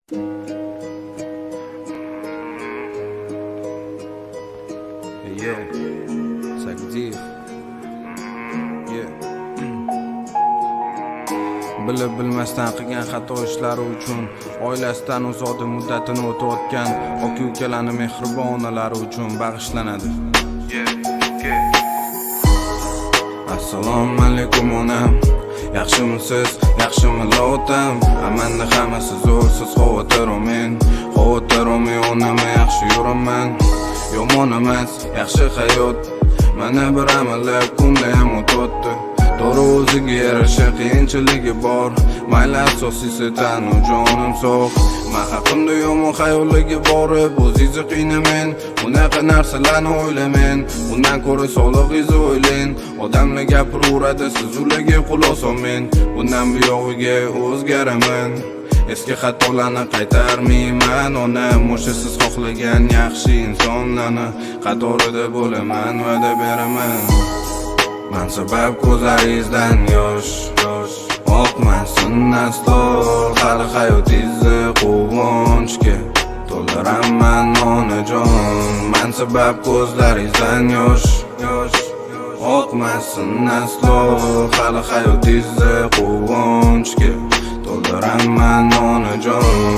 Yeah, Sakdiyev. Yeah. Bilib bilmasdan qilgan xato ishlari uchun, oilasidan uzoq muddatini o'tayotgan aka-ukalarni mehribon onalari uchun bag'ishlanadi. Assalomu alaykum onam. Yaxshimisiz? Yaxshimi lotam? Amanda hammasi zo'r, siz xavotir olmang. Xavotir olmang onam, yaxshi yuraman. Yomon emas, yaxshi hayot. Mana bir amallar kunda ham o'tdi. To'g'ri o'ziga yarasha qiyinchiligi bor. Mayli asosiysi tanu jonim sog'. Men haqimda yomon xayolligi borib, o'zingizni qiynamang. Unaqa narsalarni o'ylamang. Undan ko'ra sog'lig'ingizni o'ylang. Odamlar gapiraveradi, siz ularga quloq solmang. Bundan buyog'iga o'zgaraman. Eski xatolarni qaytarmayman. Onam o'sha siz xohlagan yaxshi insonlarni qatorida bo'laman, va'da beraman. Men sabab ko'zlaringizdan yosh oqmasin aslo. Hali hayotingizni quvonchga to'ldiraman onajon. Men sabab ko'zlaringizdan yosh oqmasin aslo. Hali hayotingizni quvonchga to'ldiraman onajon.